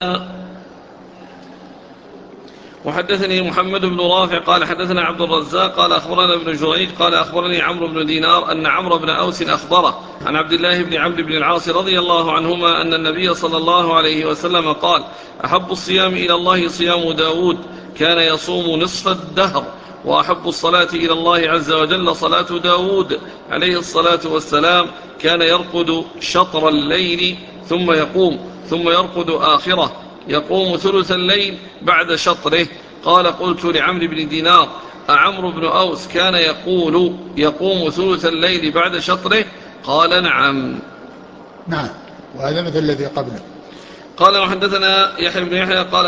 وحدثني محمد بن رافع قال حدثنا عبد الرزاق قال أخبرنا ابن جريج قال أخبرني عمرو بن دينار أن عمرو بن أوس أخبره عن عبد الله بن عمرو بن العاص رضي الله عنهما أن النبي صلى الله عليه وسلم قال: أحب الصيام إلى الله صيام داود كان يصوم نصف الدهر، وأحب الصلاة إلى الله عز وجل صلاة داود عليه الصلاة والسلام كان يرقد شطر الليل ثم يقوم ثم يرقد آخره، يقوم ثلث الليل بعد شطره. قال: قلت لعمرو بن دينار: أعمرو بن أوس كان يقوم ثلث الليل بعد شطره؟ قال: نعم. نعم، وهذا مثل الذي قبله. قال: وحدثنا يحيى بن يحيى قال